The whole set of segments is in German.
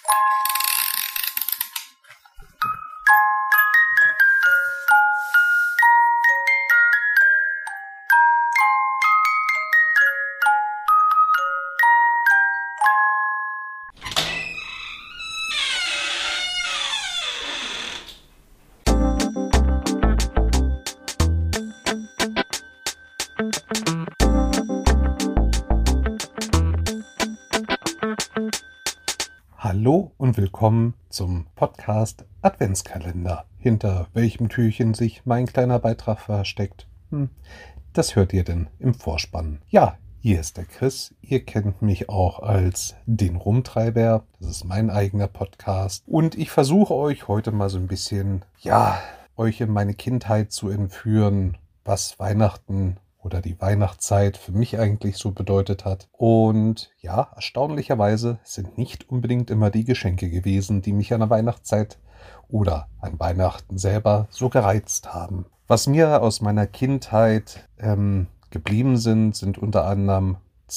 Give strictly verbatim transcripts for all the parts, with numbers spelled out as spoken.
Hallo und willkommen zum Podcast Adventskalender. Hinter welchem Türchen sich mein kleiner Beitrag versteckt, hm, das hört ihr denn im Vorspann. Ja, hier ist der Chris. Ihr kennt mich auch als den Rumtreiber. Das ist mein eigener Podcast. Und ich versuche euch heute mal so ein bisschen, ja, euch in meine Kindheit zu entführen, was Weihnachten oder die Weihnachtszeit für mich eigentlich so bedeutet hat. Und ja, erstaunlicherweise sind nicht unbedingt immer die Geschenke gewesen, die mich an der Weihnachtszeit oder an Weihnachten selber so gereizt haben. Was mir aus meiner Kindheit ähm, geblieben sind, sind unter anderem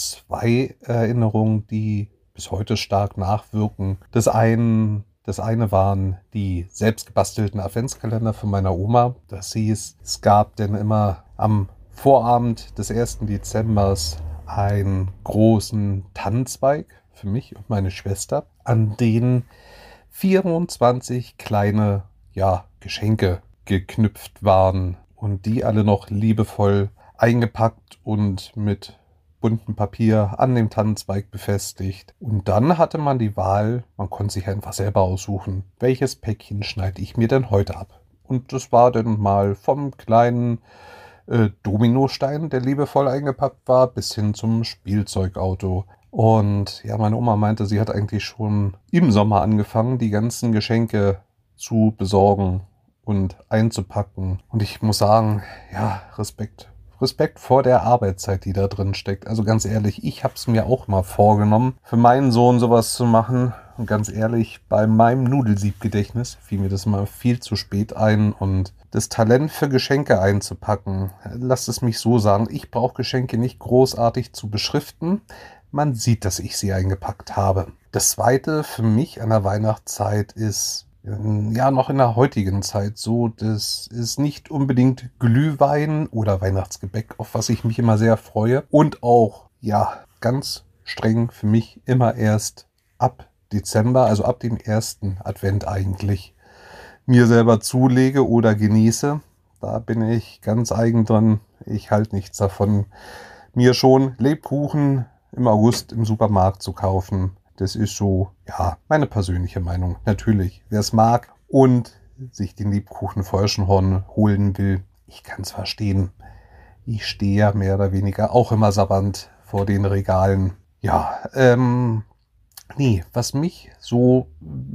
zwei Erinnerungen, die bis heute stark nachwirken. Das eine, das eine waren die selbstgebastelten Adventskalender von meiner Oma. Das hieß, es gab denn immer am Vorabend des ersten Dezembers einen großen Tannenzweig für mich und meine Schwester, an den vierundzwanzig kleine ja, Geschenke geknüpft waren und die alle noch liebevoll eingepackt und mit buntem Papier an dem Tannenzweig befestigt. Und dann hatte man die Wahl, man konnte sich einfach selber aussuchen, welches Päckchen schneide ich mir denn heute ab. Und das war dann mal vom kleinen Äh, Dominostein, der liebevoll eingepackt war, bis hin zum Spielzeugauto. Und ja, meine Oma meinte, sie hat eigentlich schon im Sommer angefangen, die ganzen Geschenke zu besorgen und einzupacken. Und ich muss sagen, ja, Respekt. Respekt vor der Arbeitszeit, die da drin steckt. Also ganz ehrlich, ich habe es mir auch mal vorgenommen, für meinen Sohn sowas zu machen. Und ganz ehrlich, bei meinem Nudelsiebgedächtnis fiel mir das mal viel zu spät ein. Und das Talent für Geschenke einzupacken, lasst es mich so sagen, ich brauche Geschenke nicht großartig zu beschriften. Man sieht, dass ich sie eingepackt habe. Das Zweite für mich an der Weihnachtszeit ist, ja, noch in der heutigen Zeit so, das ist nicht unbedingt Glühwein oder Weihnachtsgebäck, auf was ich mich immer sehr freue. Und auch, ja, ganz streng für mich immer erst ab Dezember, also ab dem ersten Advent eigentlich, mir selber zulege oder genieße. Da bin ich ganz eigen dran. Ich halte nichts davon, mir schon Lebkuchen im August im Supermarkt zu kaufen. Das ist so, ja, meine persönliche Meinung. Natürlich, wer es mag und sich den Lebkuchen vorher schon holen will, ich kann es verstehen. Ich stehe ja mehr oder weniger auch immer sabbernd vor den Regalen. Ja, ähm, nee, was mich so,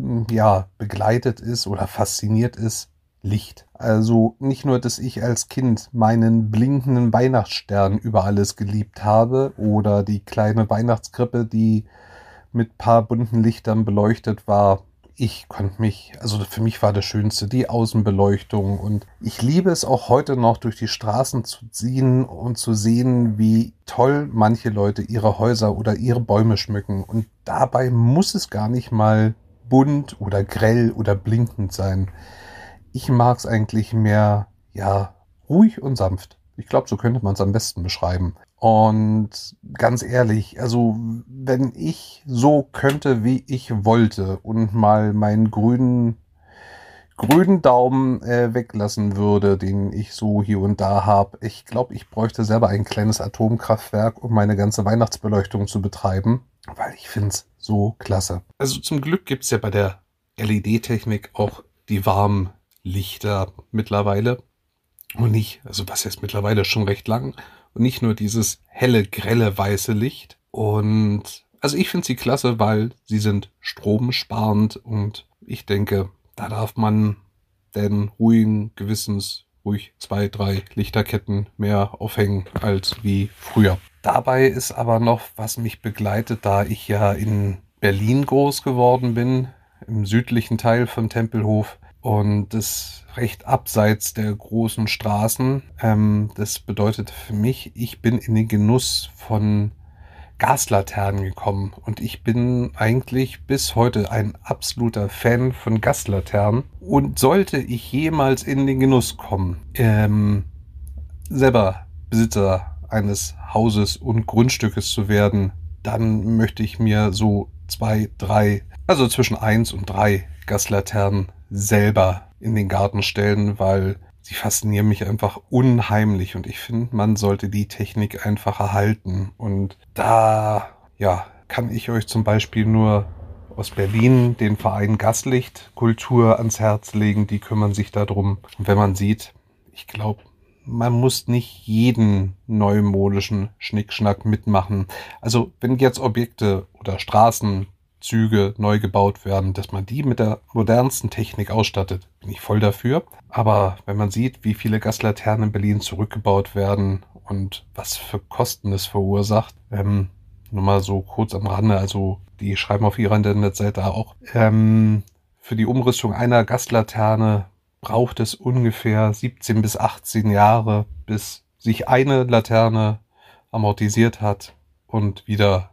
ja, begleitet ist oder fasziniert ist, Licht. Also nicht nur, dass ich als Kind meinen blinkenden Weihnachtsstern über alles geliebt habe oder die kleine Weihnachtskrippe, die mit paar bunten Lichtern beleuchtet war. Ich konnte mich, also für mich war das Schönste die Außenbeleuchtung und ich liebe es auch heute noch durch die Straßen zu ziehen und zu sehen, wie toll manche Leute ihre Häuser oder ihre Bäume schmücken und dabei muss es gar nicht mal bunt oder grell oder blinkend sein. Ich mag es eigentlich mehr, ja, ruhig und sanft. Ich glaube, so könnte man es am besten beschreiben. Und ganz ehrlich, also wenn ich so könnte, wie ich wollte und mal meinen grünen, grünen Daumen äh, weglassen würde, den ich so hier und da habe, ich glaube, ich bräuchte selber ein kleines Atomkraftwerk, um meine ganze Weihnachtsbeleuchtung zu betreiben, weil ich finde es so klasse. Also zum Glück gibt es ja bei der L E D-Technik auch die warmen Lichter mittlerweile. Und nicht, also was jetzt mittlerweile schon recht lang, und nicht nur dieses helle, grelle, weiße Licht. Und also ich finde sie klasse, weil sie sind stromsparend und ich denke, da darf man denn ruhigen Gewissens ruhig zwei, drei Lichterketten mehr aufhängen als wie früher. Dabei ist aber noch, was mich begleitet, da ich ja in Berlin groß geworden bin, im südlichen Teil von Tempelhof, und das recht abseits der großen Straßen. Ähm, das bedeutet für mich, ich bin in den Genuss von Gaslaternen gekommen. Und ich bin eigentlich bis heute ein absoluter Fan von Gaslaternen. Und sollte ich jemals in den Genuss kommen, ähm, selber Besitzer eines Hauses und Grundstückes zu werden, dann möchte ich mir so zwei, drei, also zwischen eins und drei Gaslaternen selber in den Garten stellen, weil sie faszinieren mich einfach unheimlich und ich finde, man sollte die Technik einfach erhalten. Und da, ja, kann ich euch zum Beispiel nur aus Berlin den Verein Gaslichtkultur ans Herz legen. Die kümmern sich darum. Und wenn man sieht, ich glaube, man muss nicht jeden neumodischen Schnickschnack mitmachen. Also wenn jetzt Objekte oder Straßenzüge neu gebaut werden, dass man die mit der modernsten Technik ausstattet, bin ich voll dafür. Aber wenn man sieht, wie viele Gaslaternen in Berlin zurückgebaut werden und was für Kosten es verursacht, ähm, nur mal so kurz am Rande, also die schreiben auf ihrer Internetseite auch, ähm, für die Umrüstung einer Gaslaterne braucht es ungefähr siebzehn bis achtzehn Jahre, bis sich eine Laterne amortisiert hat und wieder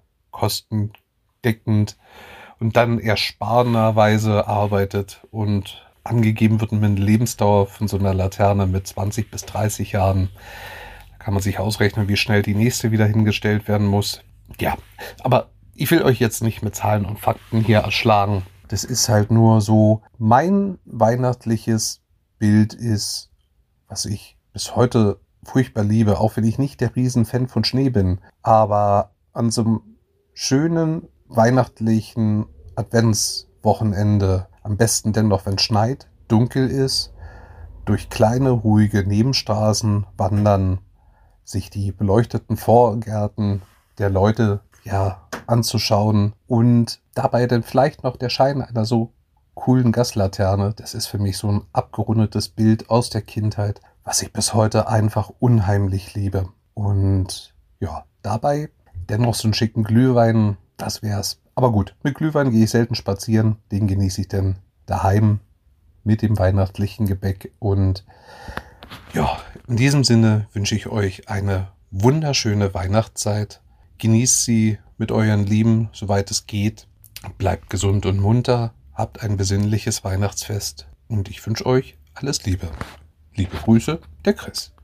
kostendeckend und dann ersparenderweise arbeitet und angegeben wird eine Lebensdauer von so einer Laterne mit zwanzig bis dreißig Jahren. Da kann man sich ausrechnen, wie schnell die nächste wieder hingestellt werden muss. Ja, aber ich will euch jetzt nicht mit Zahlen und Fakten hier erschlagen. Das ist halt nur so, mein weihnachtliches Bild ist, was ich bis heute furchtbar liebe, auch wenn ich nicht der Riesenfan von Schnee bin. Aber an so einem schönen weihnachtlichen Adventswochenende, am besten dennoch, wenn es schneit, dunkel ist, durch kleine, ruhige Nebenstraßen wandern, sich die beleuchteten Vorgärten der Leute ja anzuschauen und dabei dann vielleicht noch der Schein einer so coolen Gaslaterne. Das ist für mich so ein abgerundetes Bild aus der Kindheit, was ich bis heute einfach unheimlich liebe. Und ja, dabei dennoch so einen schicken Glühwein, das wär's. Aber gut, mit Glühwein gehe ich selten spazieren. Den genieße ich dann daheim mit dem weihnachtlichen Gebäck. Und ja, in diesem Sinne wünsche ich euch eine wunderschöne Weihnachtszeit. Genießt sie mit euren Lieben, soweit es geht. Bleibt gesund und munter. Habt ein besinnliches Weihnachtsfest. Und ich wünsche euch alles Liebe. Liebe Grüße, der Chris.